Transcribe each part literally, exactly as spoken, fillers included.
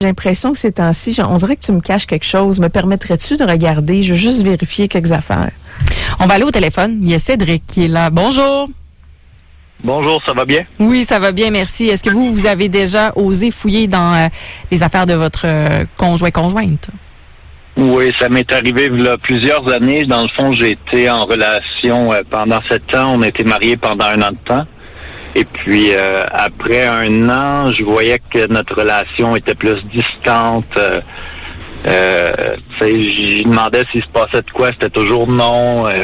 J'ai l'impression que ces temps-ci, on dirait que tu me caches quelque chose. Me permettrais-tu de regarder? Je veux juste vérifier quelques affaires. On va aller au téléphone. Il y a Cédric qui est là. Bonjour. Bonjour, ça va bien? Oui, ça va bien, merci. Est-ce que vous, vous avez déjà osé fouiller dans euh, les affaires de votre euh, conjoint-conjointe? Oui, ça m'est arrivé il y a plusieurs années. Dans le fond, j'ai été en relation euh, pendant sept ans. On a été mariés pendant un an de temps. Et puis, euh, après un an, je voyais que notre relation était plus distante. Euh, euh, je demandais s'il se passait de quoi. C'était toujours non. Euh,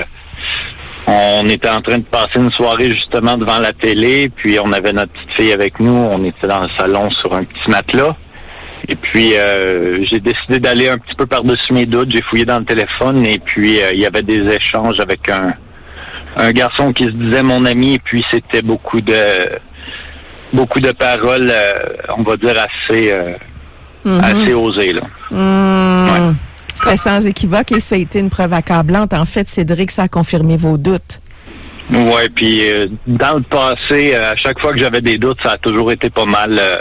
on était en train de passer une soirée justement devant la télé. Puis, on avait notre petite fille avec nous. On était dans le salon sur un petit matelas. Et puis, euh, j'ai décidé d'aller un petit peu par-dessus mes doutes. J'ai fouillé dans le téléphone. Et puis, euh, il y avait des échanges avec un... un garçon qui se disait mon ami, et puis c'était beaucoup de beaucoup de paroles, euh, on va dire assez euh, mm-hmm. assez osées là. Mm. Ouais. C'était sans équivoque et ça a été une preuve accablante. En fait, Cédric, ça a confirmé vos doutes. Ouais, puis euh, dans le passé, euh, à chaque fois que j'avais des doutes, ça a toujours été pas mal euh,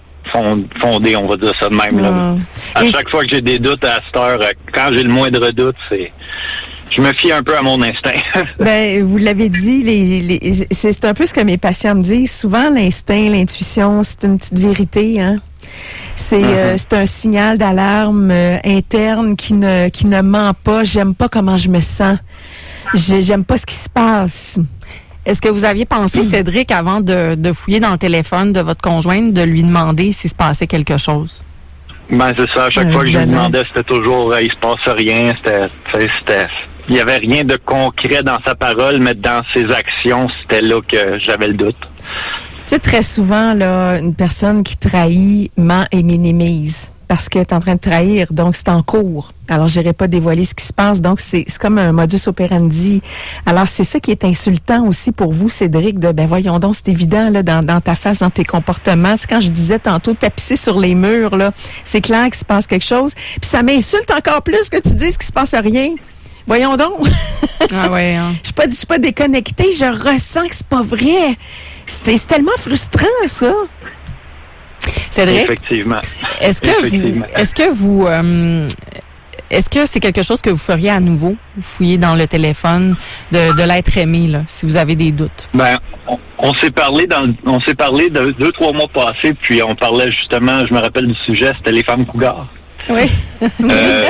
fondé, on va dire ça de même. Mm. Là. À et chaque fois que j'ai des doutes à cette heure, euh, quand j'ai le moindre doute, c'est je me fie un peu à mon instinct. Ben, vous l'avez dit, les, les, c'est un peu ce que mes patients me disent. Souvent, l'instinct, l'intuition, c'est une petite vérité, hein. C'est mm-hmm. euh, c'est un signal d'alarme euh, interne qui ne qui ne ment pas. J'aime pas comment je me sens. J'aime pas ce qui se passe. Est-ce que vous aviez pensé, mm. Cédric, avant de, de fouiller dans le téléphone de votre conjointe, de lui demander s'il se passait quelque chose? Ben, c'est ça. À chaque euh, fois que je lui demandais, c'était toujours, euh, il se passe rien. C'était, c'était, il n'y avait rien de concret dans sa parole, mais dans ses actions, c'était là que j'avais le doute. Tu sais, très souvent, là, une personne qui trahit ment et minimise parce qu'elle est en train de trahir, donc c'est en cours. Alors, je n'irai pas dévoiler ce qui se passe, donc c'est, c'est comme un modus operandi. Alors, c'est ça qui est insultant aussi pour vous, Cédric, de, ben voyons donc, c'est évident, là, dans, dans ta face, dans tes comportements. C'est quand je disais tantôt, tapisser sur les murs, là, c'est clair qu'il se passe quelque chose. Puis ça m'insulte encore plus que tu dises qu'il se passe rien. Voyons donc. Ah ouais. Hein. Je suis pas, je suis pas déconnectée. Je ressens que c'est pas vrai. C'est, c'est tellement frustrant, ça. Cédric. Effectivement. Est-ce que Effectivement. vous, est-ce que vous, euh, est-ce que c'est quelque chose que vous feriez à nouveau, fouiller dans le téléphone de, de l'être aimé, là, si vous avez des doutes? Ben, on, on s'est parlé dans, on s'est parlé de deux, trois mois passés, puis on parlait justement, je me rappelle du sujet, c'était les femmes cougars. Oui. Euh,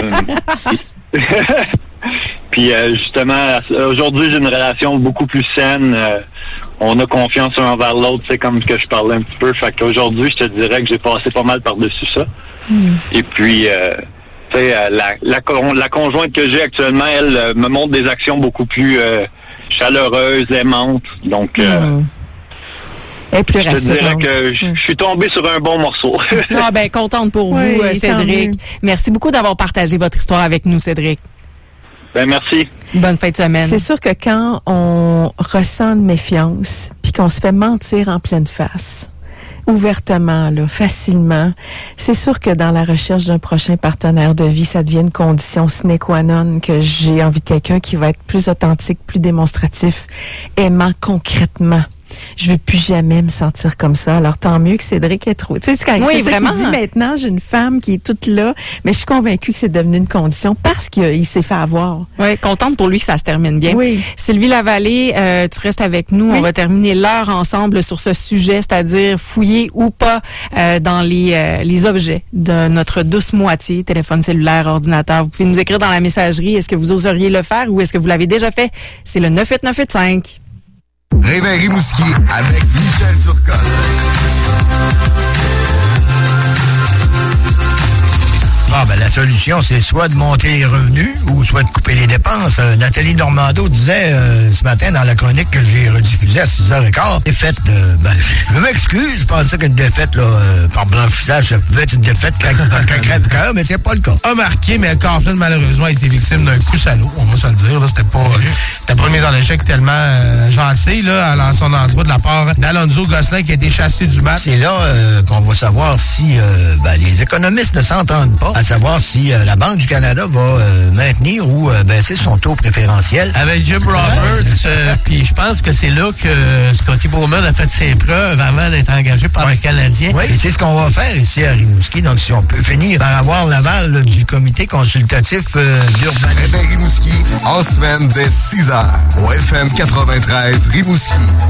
Puis euh, justement, aujourd'hui, j'ai une relation beaucoup plus saine. Euh, on a confiance un envers l'autre, c'est comme que je parlais un petit peu. Fait qu'aujourd'hui, je te dirais que j'ai passé pas mal par-dessus ça. Mm. Et puis, euh, tu sais, la, la, la conjointe que j'ai actuellement, elle euh, me montre des actions beaucoup plus euh, chaleureuses, aimantes. Donc, euh, mm. Et plus je te dirais que je, je suis tombé sur un bon morceau. Ah ben, contente pour oui, vous, Cédric. Merci beaucoup d'avoir partagé votre histoire avec nous, Cédric. Ben, merci. Bonne fin de semaine. C'est sûr que quand on ressent une méfiance, puis qu'on se fait mentir en pleine face, ouvertement, là, facilement, c'est sûr que dans la recherche d'un prochain partenaire de vie, ça devient une condition sine qua non que j'ai envie de quelqu'un qui va être plus authentique, plus démonstratif, aimant concrètement. Je veux plus jamais me sentir comme ça. Alors, tant mieux que Cédric ait trouvé. Tu sais, quand oui, c'est vraiment. ça qu'il dit maintenant, j'ai une femme qui est toute là, mais je suis convaincue que c'est devenu une condition parce qu'il s'est fait avoir. Oui, contente pour lui que ça se termine bien. Oui. Sylvie Lavallée, euh, tu restes avec nous. Oui. On va terminer l'heure ensemble sur ce sujet, c'est-à-dire fouiller ou pas euh, dans les, euh, les objets de notre douce moitié, téléphone cellulaire, ordinateur. Vous pouvez nous écrire dans la messagerie. Est-ce que vous oseriez le faire ou est-ce que vous l'avez déjà fait? C'est le neuf huit neuf huit cinq. Réveil Rimouski avec Michel Turcotte. Ah, ben, la solution, c'est soit de monter les revenus ou soit de couper les dépenses. Euh, Nathalie Normando disait euh, ce matin dans la chronique que j'ai rediffusée à six heures quinze, défaite, euh, ben, je m'excuse, je pensais qu'une défaite là, euh, par blanchissage, ça pouvait être une défaite qu'un crève-cœur, mais c'est pas le cas. A marqué, mais Coughlin, malheureusement, a été victime d'un coup salaud, on va se le dire. Là, c'était pas, euh, c'était pas une mise en échec tellement euh, gentil là, à son endroit de la part d'Alonso Gosselin qui a été chassé du match. C'est là euh, qu'on va savoir si euh, ben, les économistes ne s'entendent pas à savoir si euh, la Banque du Canada va euh, maintenir ou euh, baisser son taux préférentiel. Avec Jim Roberts, euh, puis je pense que c'est là que Scotty Bowman a fait ses preuves avant d'être engagé par le Canadien. Oui, et c'est ce qu'on va faire ici à Rimouski. Donc, si on peut finir par avoir l'aval là, du comité consultatif euh, d'urbanisme. Réveil Rimouski, en semaine dès six heures, au F M quatre-vingt-treize Rimouski.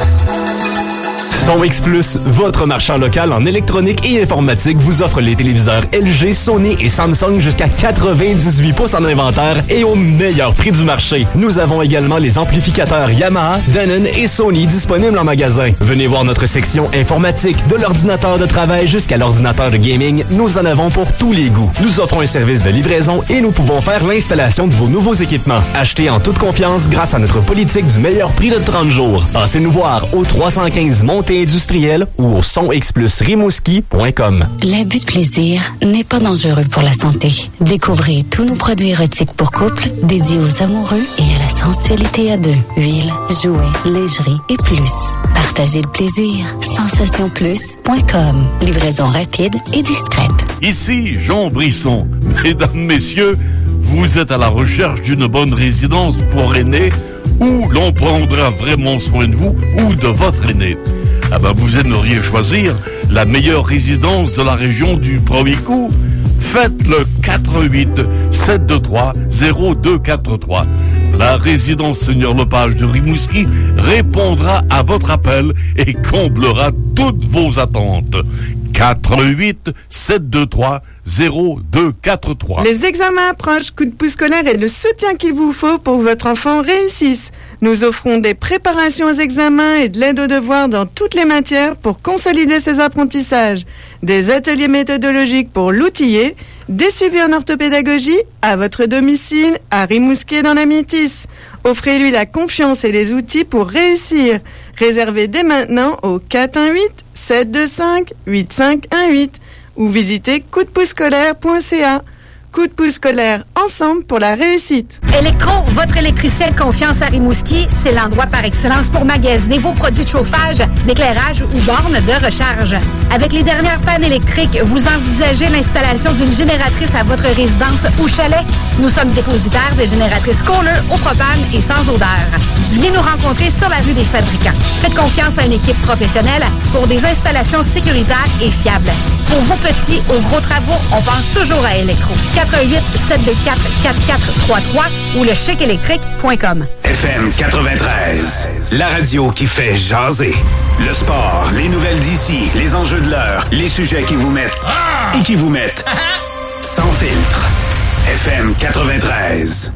Son X Plus, votre marchand local en électronique et informatique, vous offre les téléviseurs L G, Sony et Samsung jusqu'à quatre-vingt-dix-huit pouces en inventaire et au meilleur prix du marché. Nous avons également les amplificateurs Yamaha, Denon et Sony disponibles en magasin. Venez voir notre section informatique, de l'ordinateur de travail jusqu'à l'ordinateur de gaming. Nous en avons pour tous les goûts. Nous offrons un service de livraison et nous pouvons faire l'installation de vos nouveaux équipements. Achetez en toute confiance grâce à notre politique du meilleur prix de trente jours. Passez nous voir au trois cent quinze Montée industrielle ou au son x plus rimouski point com. L'abus de plaisir n'est pas dangereux pour la santé. Découvrez tous nos produits érotiques pour couple dédiés aux amoureux et à la sensualité à deux. Huile, jouets, lingerie et plus. Partagez le plaisir. sensation plus point com. Livraison rapide et discrète. Ici Jean Brisson. Mesdames, messieurs, vous êtes à la recherche d'une bonne résidence pour aînés où l'on prendra vraiment soin de vous ou de votre aîné. Ah ben, vous aimeriez choisir la meilleure résidence de la région du premier coup? Faites le quatre huit sept deux trois zéro deux quatre trois. La résidence Seigneur Lepage de Rimouski répondra à votre appel et comblera toutes vos attentes. quatre huit sept deux trois zéro deux quatre trois. Les examens approchent, Coup de pouce scolaire et le soutien qu'il vous faut pour que votre enfant réussisse. Nous offrons des préparations aux examens et de l'aide aux devoirs dans toutes les matières pour consolider ses apprentissages. Des ateliers méthodologiques pour l'outiller, des suivis en orthopédagogie à votre domicile, à Rimouski et dans la Métis. Offrez-lui la confiance et les outils pour réussir. Réservez dès maintenant au quatre un huit sept deux cinq huit cinq un huit ou visitez coup de pouce scolaire point c a. Coup de pouce scolaire, ensemble pour la réussite. Electro, votre électricien de confiance à Rimouski, c'est l'endroit par excellence pour magasiner vos produits de chauffage, d'éclairage ou bornes de recharge. Avec les dernières pannes électriques, vous envisagez l'installation d'une génératrice à votre résidence ou chalet? Nous sommes dépositaires des génératrices Kohler au propane et sans odeur. Venez nous rencontrer sur la rue des Fabricants. Faites confiance à une équipe professionnelle pour des installations sécuritaires et fiables. Pour vos petits ou gros travaux, on pense toujours à Electro. quatre un huit sept deux quatre quatre quatre trois trois ou le chèque électrique point com. F M quatre-vingt-treize, la radio qui fait jaser. Le sport, les nouvelles d'ici, les enjeux de l'heure, les sujets qui vous mettent et qui vous mettent sans filtre. F M quatre-vingt-treize.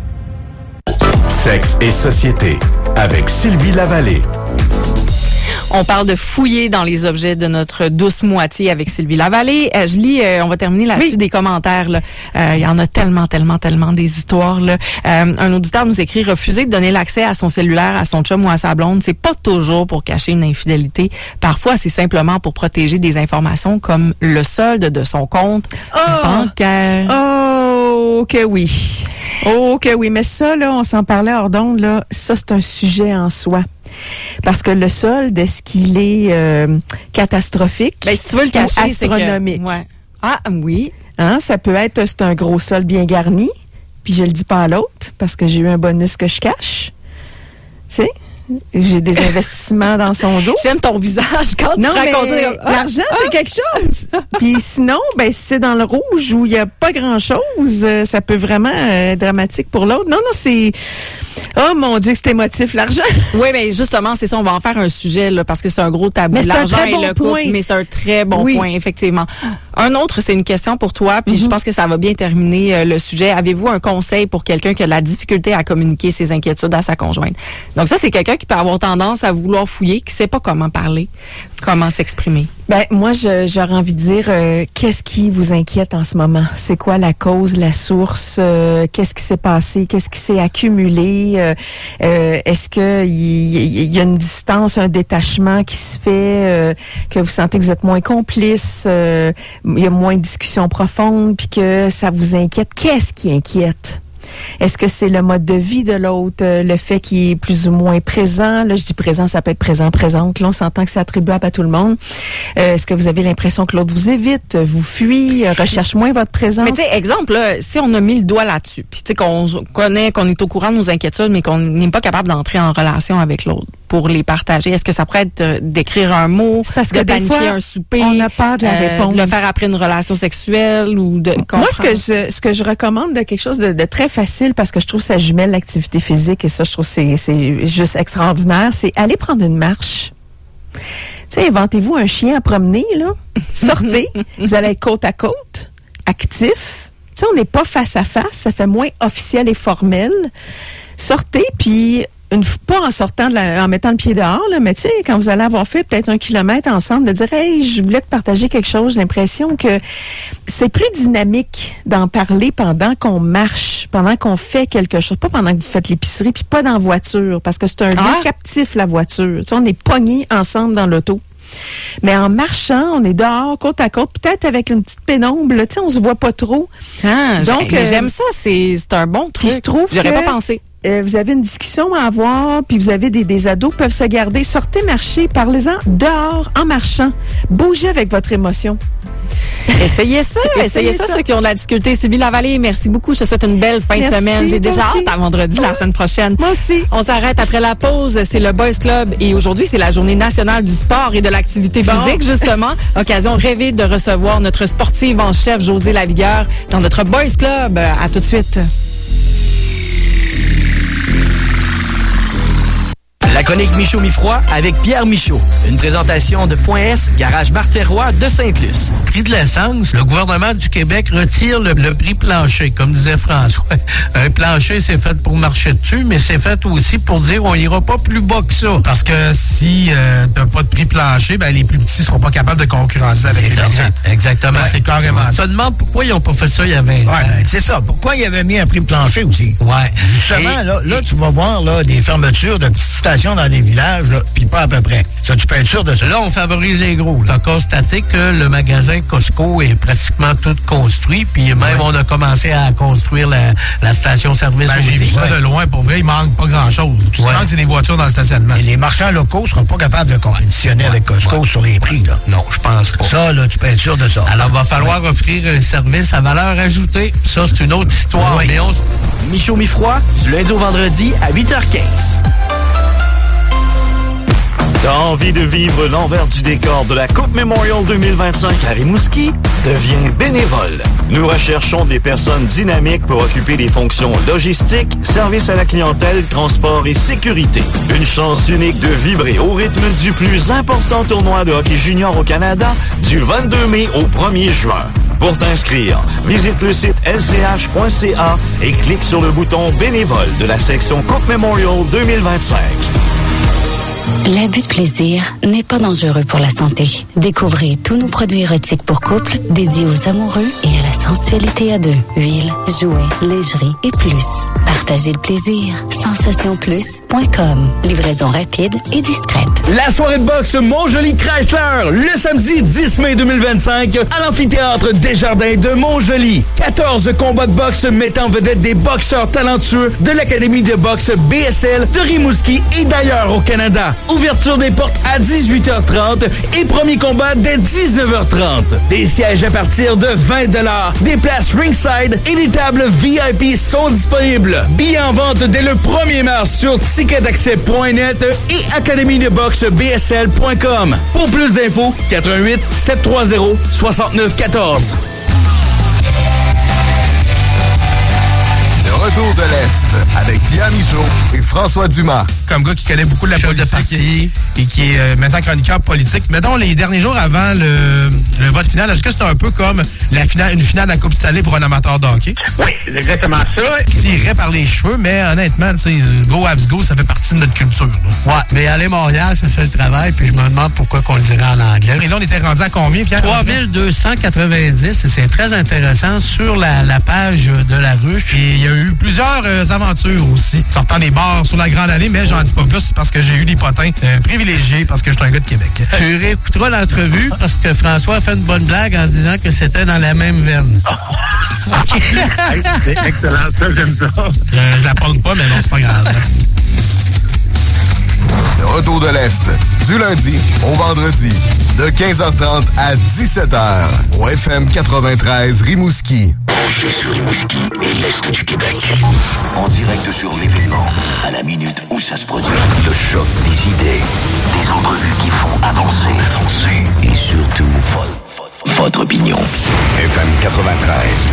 Sexe et société avec Sylvie Lavallée. On parle de fouiller dans les objets de notre douce moitié avec Sylvie Lavallée. Euh, je lis, euh, on va terminer là-dessus, oui. Des commentaires. Là. Euh, il y en a tellement, tellement, tellement des histoires. Là. Euh, un auditeur nous écrit « Refuser de donner l'accès à son cellulaire, à son chum ou à sa blonde, c'est pas toujours pour cacher une infidélité. Parfois, c'est simplement pour protéger des informations comme le solde de son compte oh. bancaire. » Oh, que oui. Oh, que oui. Mais ça, là, on s'en parlait hors d'onde, là. Ça, c'est un sujet en soi. Parce que le solde, est-ce qu'il est euh, catastrophique? Ben, si tu veux le cacher, astronomique. C'est que, ouais. Ah, oui. Hein, ça peut être, c'est un gros solde bien garni, puis je le dis pas à l'autre, parce que j'ai eu un bonus que je cache. Tu sais? J'ai des investissements dans son dos. J'aime ton visage quand non, tu racontes. Mais ah, l'argent, ah, c'est quelque chose. Puis sinon, ben, si c'est dans le rouge où il n'y a pas grand-chose, euh, ça peut vraiment être euh, dramatique pour l'autre. Non, non, c'est... Oh mon Dieu, que c'est émotif, l'argent. Oui, mais justement, c'est ça, on va en faire un sujet, là, parce que c'est un gros tabou. Mais c'est l'argent un très bon et le point. couple, mais c'est un très bon oui. point, effectivement. Un autre, c'est une question pour toi, puis mm-hmm. je pense que ça va bien terminer euh, le sujet. Avez-vous un conseil pour quelqu'un qui a de la difficulté à communiquer ses inquiétudes à sa conjointe? Donc ça, c'est quelqu'un qui peut avoir tendance à vouloir fouiller, qui sait pas comment parler, comment s'exprimer. Ben moi, je, j'aurais envie de dire, euh, qu'est-ce qui vous inquiète en ce moment? C'est quoi la cause, la source? Euh, qu'est-ce qui s'est passé? Qu'est-ce qui s'est accumulé? Euh, euh, est-ce que il y, y a une distance, un détachement qui se fait, euh, que vous sentez que vous êtes moins complice, euh, il y a moins de discussions profondes, puis que ça vous inquiète? Qu'est-ce qui inquiète? Est-ce que c'est le mode de vie de l'autre, euh, le fait qu'il est plus ou moins présent? Là, je dis présent, ça peut être présent, présente. Là, on s'entend que c'est attribuable à tout le monde. Euh, est-ce que vous avez l'impression que l'autre vous évite, vous fuit, euh, recherche moins votre présence? Mais tu sais, exemple, là, si on a mis le doigt là-dessus, puis tu sais qu'on connaît, qu'on est au courant de nos inquiétudes, mais qu'on n'est pas capable d'entrer en relation avec l'autre pour les partager, est-ce que ça pourrait être euh, d'écrire un mot, parce de que planifier des fois, un souper, on a peur de la euh, réponse, de le faire après une relation sexuelle ou de comprendre? Moi, ce que je ce que je recommande de quelque chose de, de très facile, parce que je trouve que ça jumelle l'activité physique, et ça, je trouve que c'est c'est juste extraordinaire, c'est aller prendre une marche. Tu sais, inventez-vous un chien à promener, là. Sortez, vous allez être côte à côte, actif. Tu sais, on n'est pas face à face, ça fait moins officiel et formel. Sortez, puis une pas en sortant de la, en mettant le pied dehors, là, mais tu sais, quand vous allez avoir fait peut-être un kilomètre ensemble, de dire, hey, je voulais te partager quelque chose. J'ai l'impression que c'est plus dynamique d'en parler pendant qu'on marche, pendant qu'on fait quelque chose, pas pendant que vous faites l'épicerie, puis pas dans la voiture, parce que c'est un lieu Ah. captif, la voiture. Tu sais, on est pognés ensemble dans l'auto. Mais en marchant, on est dehors, côte à côte, peut-être avec une petite pénombre, tu sais, on se voit pas trop. Ah, Donc, j'ai- euh, j'aime ça, c'est c'est un bon truc. Puis je trouve J'aurais que, pas pensé. euh, vous avez une discussion à avoir, puis vous avez des, des ados qui peuvent se garder. Sortez marcher, parlez-en dehors, en marchant. Bougez avec votre émotion. Essayez ça, essayez, Essayez ça, ça. ceux qui ont de la difficulté. Sylvie Lavallée, merci beaucoup. Je te souhaite une belle fin Merci, de semaine. J'ai toi déjà aussi. hâte à vendredi, la semaine prochaine. Moi aussi. On s'arrête après la pause. C'est le Boys Club et aujourd'hui, c'est la journée nationale du sport et de l'activité Bon. physique, justement. Occasion rêvée de recevoir notre sportive en chef, Josée Lavigueur, dans notre Boys Club. À tout de suite. La chronique Michaud Mi-Froid avec Pierre Michaud. Une présentation de Point S, Garage Marterrois de Sainte-Luce. Prix de l'essence, le gouvernement du Québec retire le, le prix plancher, comme disait François. Un plancher, c'est fait pour marcher dessus, mais c'est fait aussi pour dire on ira pas plus bas que ça. Parce que si euh, t'as pas de prix plancher, ben les plus petits seront pas capables de concurrencer avec les Exact- grands. Exactement. Ouais, c'est carrément Je ça. me demande pourquoi ils ont pas fait ça il y a vingt ans. Ouais, ben, c'est ça. Pourquoi il avait mis un prix plancher aussi? Ouais. Justement, Et- là, là tu vas voir là, des fermetures de petites stations dans des villages, là, puis pas à peu près. Ça, tu peux être sûr de ça. Là, on favorise les gros. Tu as constaté que le magasin Costco est pratiquement tout construit, puis même on a commencé à construire la, la station-service Ben, j'ai vu aussi. ça de loin. Pour vrai, il manque pas grand-chose. Tout ce qui Ouais. manque, c'est des voitures dans le stationnement. Et les marchands locaux seront pas capables de compétitionner avec Costco sur les prix, là. Non, je pense pas. Ça, là, tu peux être sûr de ça. Alors, il va falloir offrir un service à valeur ajoutée. Ça, c'est une autre histoire. Oui. Mais on s- Michaud Mi-Froid, du lundi au vendredi à huit heures quinze. T'as envie de vivre l'envers du décor de la Coupe Memorial deux mille vingt-cinq à Rimouski? Deviens bénévole. Nous recherchons des personnes dynamiques pour occuper les fonctions logistiques, service à la clientèle, transport et sécurité. Une chance unique de vibrer au rythme du plus important tournoi de hockey junior au Canada du vingt-deux mai au premier juin. Pour t'inscrire, visite le site l c h point c a et clique sur le bouton bénévole de la section Coupe Memorial deux mille vingt-cinq. L'abus de plaisir n'est pas dangereux pour la santé. Découvrez tous nos produits érotiques pour couple dédiés aux amoureux et à la sensualité à deux. Huile, jouets, lingerie et plus. Partagez le plaisir. sensation plus point com. Livraison rapide et discrète. La soirée de boxe Montjoli Chrysler, le samedi dix mai deux mille vingt-cinq, à l'amphithéâtre Desjardins de Montjoli. quatorze combats de boxe mettant en vedette des boxeurs talentueux de l'Académie de boxe B S L de Rimouski et d'ailleurs au Canada. Ouverture des portes à dix-huit heures trente et premier combat dès dix-neuf heures trente. Des sièges à partir de vingt dollars, des places ringside et des tables V I P sont disponibles. Billets en vente dès le premier mars sur ticket accès point net et académie de boxe b s l point com. Pour plus d'infos, quatre un huit, sept trois zéro, six neuf un quatre. Le retour de l'Est avec Pierre Michaud et François Dumas. Comme gars qui connaît beaucoup de la Chef de politique parti. et qui est euh, maintenant chroniqueur politique. Mettons, les derniers jours avant le, le vote final, est-ce que c'est un peu comme la finale, une finale de la Coupe Stanley pour un amateur de hockey? Oui, c'est exactement ça. Tirerait par les cheveux, mais honnêtement, tu sais, go abs go, ça fait partie de notre culture. là. Ouais, mais aller Montréal, ça fait le travail, puis je me demande pourquoi qu'on le dirait en anglais. Et là, on était rendu à combien, Pierre? trois mille deux cent quatre-vingt-dix, et c'est très intéressant, sur la, la page de la ruche. Et il y a eu plusieurs euh, aventures aussi, sortant des bars sur la Grande Allée, mais j'en dis pas plus parce que j'ai eu des potins euh, privilégiés parce que je suis un gars de Québec. Tu réécouteras l'entrevue parce que François a fait une bonne blague en disant que c'était dans la même veine. Hey, c'est excellent, ça, j'aime ça. Je, je la pogne pas, mais non, c'est pas grave. Le retour de l'Est, du lundi au vendredi, de quinze heures trente à dix-sept heures, au F M quatre-vingt-treize Rimouski. Branché sur Rimouski et l'Est du Québec. En direct sur l'événement, à la minute où ça se produit. Le choc des idées, des entrevues qui font avancer, avancer. Et surtout, votre opinion. F M quatre-vingt-treize.